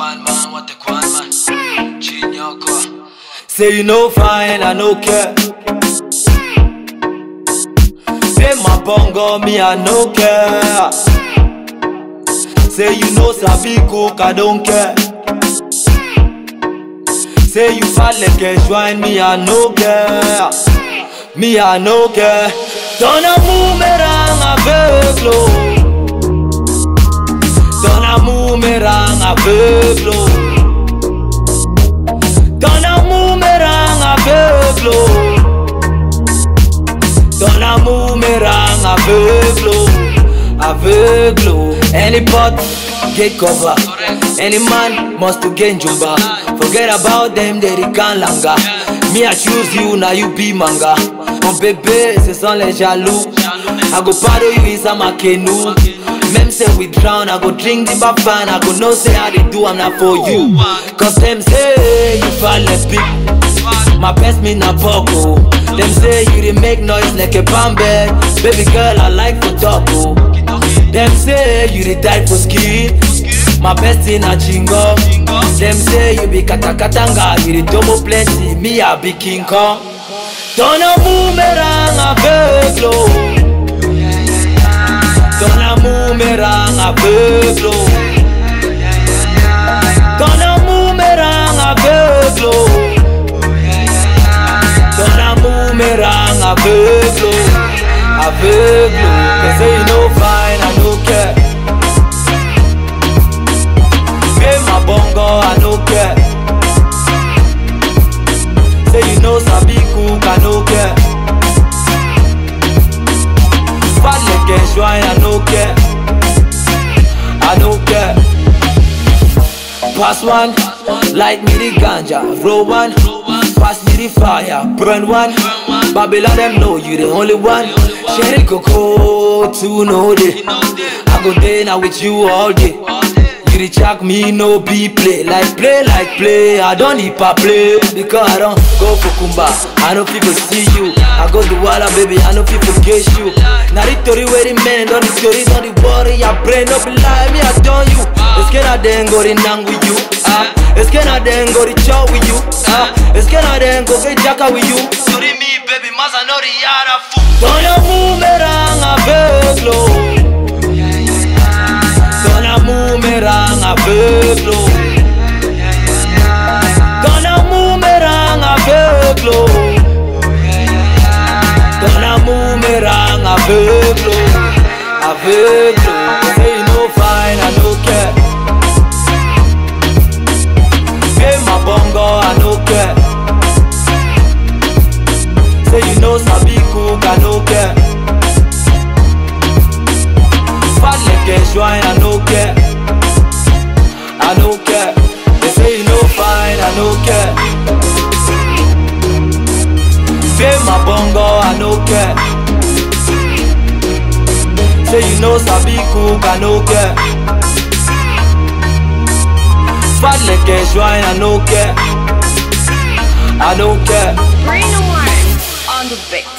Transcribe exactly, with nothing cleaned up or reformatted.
quan man, what the quan man? Chinyoko. Say you no fine, I no care. Say my bongo, me I no care. Say you know sabi cook, I don't care. Say you fat like a swine, me I no care. Me I no care. Ton amour me rend aveugle. Ton amour me rend aveugle. Ton amour me rend aveugle. Ton amour me rend aveugle. Aveugle. Any pot, get cover. Any man must to gain jumba. Forget about them, they can't longer. Me I choose you, now you be manga. Mon bébé, ce sont les jaloux. I go paddle you inside my canoe. Mem say we drown, I go drink the bafan. I go know say how they do, I'm not for you. Cause them say you fall less big. My best me na poco. Them say you dey make noise like a bambed. Baby girl, I like for taco. Them say you dey die for skin. My best in a chingo. Them say you be katakatanga. You dey domo plenty, me I be King Kong. Ton amour me rend aveugle. Ton amour me rend aveugle. Ton amour me rend aveugle. Ton amour me rend aveugle. Aveugle. They say you no fine, I no care. Say my bongo, I no care. Say you know sabi cook, I no care. Fat like a swine, I no care. I no care. Pass one, light me the ganja. Roll one, pass me the fire. Burn one, Babylon them know you the only one. Sherry Coco, two know day. I go day now with you all day. You the track me no be play. Like play, like play. I don't need pa play. Because I don't go for Kumba. I know people see you. I go to Walla baby, I know people get you. Now the story where the men don't the story, don't the worry. I brain up lie me, I done you. It's gonna then go in nang with you. Ah, it's gonna then go to chow with you. Ah, it's gonna then go get jacka with you. Sorry me baby, mas I know the yara fool. Ton amour me rend aveugle. Ton amour me rend aveugle. Ton amour me rend aveugle. Ton amour me rend aveugle. Aveugle. Say you no fine, I no care. Say my bongo, I no care. Say you know sabi cook, I no care. Fat like a swine, I no care. I no care. They say you no fine, I no care. Say my bongo, I no care. Say you know sabi cook, I no care. Fat like a swine, I no care. I no care. Brain on the beat.